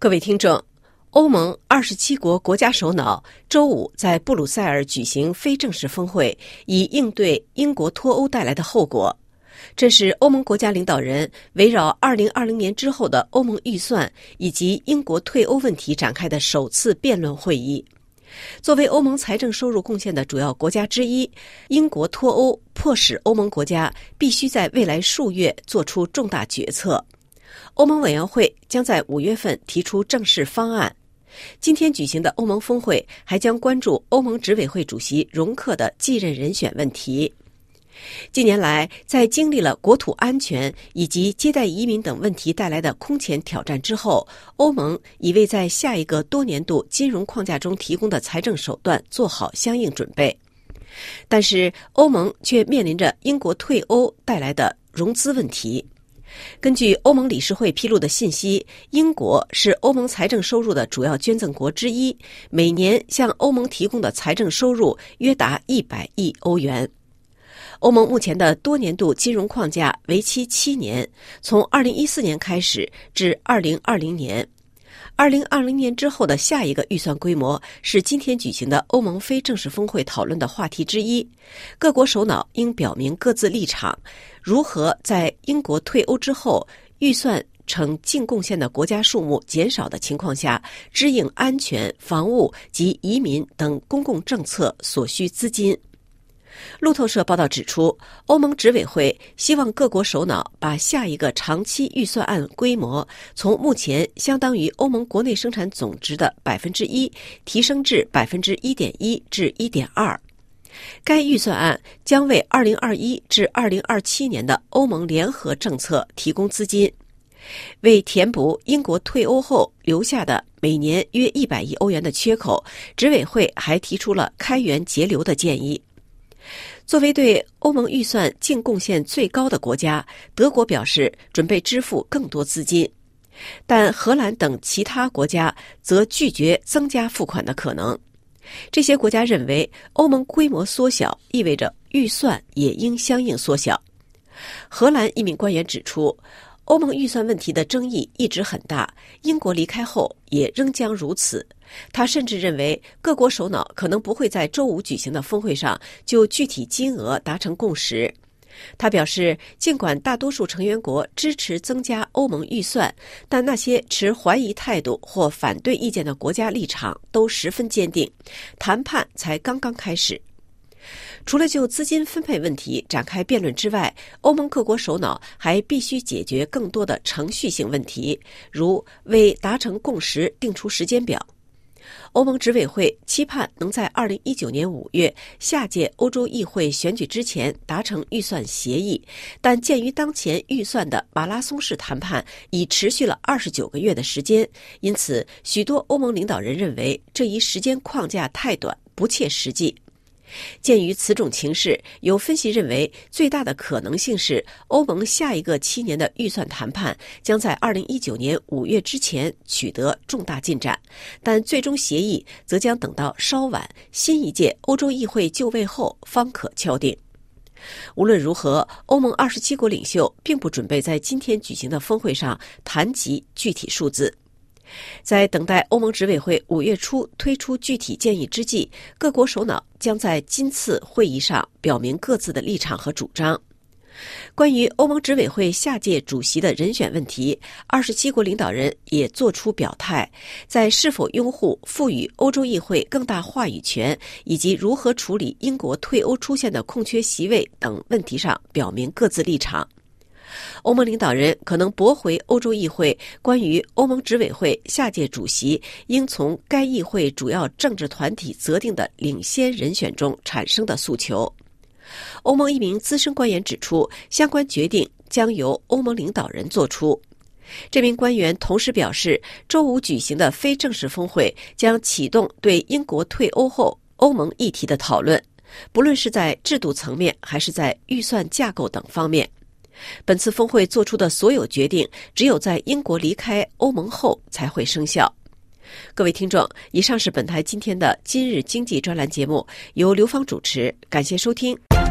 各位听众，欧盟27国国家首脑周五在布鲁塞尔举行非正式峰会，以应对英国脱欧带来的后果。这是欧盟国家领导人围绕2020年之后的欧盟预算以及英国退欧问题展开的首次辩论会议。作为欧盟财政收入贡献的主要国家之一，英国脱欧迫使欧盟国家必须在未来数月做出重大决策。欧盟委员会将在5月份提出正式方案。今天举行的欧盟峰会还将关注欧盟执委会主席容克的继任人选问题。近年来，在经历了国土安全以及接待移民等问题带来的空前挑战之后，欧盟已为在下一个多年度金融框架中提供的财政手段做好相应准备。但是，欧盟却面临着英国退欧带来的融资问题。根据欧盟理事会披露的信息，英国是欧盟财政收入的主要捐赠国之一，每年向欧盟提供的财政收入约达100亿欧元。欧盟目前的多年度金融框架为期7年，从2014年开始至2020年。2020年之后的下一个预算规模是今天举行的欧盟非正式峰会讨论的话题之一。各国首脑应表明各自立场，如何在英国退欧之后，预算呈净贡献的国家数目减少的情况下，支应安全、防务及移民等公共政策所需资金。路透社报道指出，欧盟执委会希望各国首脑把下一个长期预算案规模从目前相当于欧盟国内生产总值的 1% 提升至 1.1% 至 1.2%。该预算案将为2021至2027年的欧盟联合政策提供资金。为填补英国退欧后留下的每年约100亿欧元的缺口，执委会还提出了开源节流的建议。作为对欧盟预算净贡献最高的国家，德国表示准备支付更多资金，但荷兰等其他国家则拒绝增加付款的可能。这些国家认为，欧盟规模缩小意味着预算也应相应缩小。荷兰一名官员指出，欧盟预算问题的争议一直很大，英国离开后也仍将如此。他甚至认为，各国首脑可能不会在周五举行的峰会上就具体金额达成共识。他表示，尽管大多数成员国支持增加欧盟预算，但那些持怀疑态度或反对意见的国家立场都十分坚定，谈判才刚刚开始。除了就资金分配问题展开辩论之外，欧盟各国首脑还必须解决更多的程序性问题，如为达成共识定出时间表。欧盟执委会期盼能在2019年5月下届欧洲议会选举之前达成预算协议，但鉴于当前预算的马拉松式谈判已持续了29个月的时间，因此许多欧盟领导人认为这一时间框架太短，不切实际。鉴于此种情势，有分析认为，最大的可能性是欧盟下一个7年的预算谈判将在2019年5月之前取得重大进展，但最终协议则将等到稍晚新一届欧洲议会就位后方可敲定。无论如何，欧盟27国领袖并不准备在今天举行的峰会上谈及具体数字。在等待欧盟执委会5月初推出具体建议之际，各国首脑将在今次会议上表明各自的立场和主张。关于欧盟执委会下届主席的人选问题，27国领导人也作出表态，在是否拥护赋予欧洲议会更大话语权以及如何处理英国退欧出现的空缺席位等问题上表明各自立场。欧盟领导人可能驳回欧洲议会关于欧盟执委会下届主席应从该议会主要政治团体择定的领先人选中产生的诉求。欧盟一名资深官员指出，相关决定将由欧盟领导人作出。这名官员同时表示，周五举行的非正式峰会将启动对英国退欧后欧盟议题的讨论，不论是在制度层面还是在预算架构等方面。本次峰会做出的所有决定，只有在英国离开欧盟后才会生效。各位听众，以上是本台今天的今日经济专栏节目，由刘芳主持，感谢收听。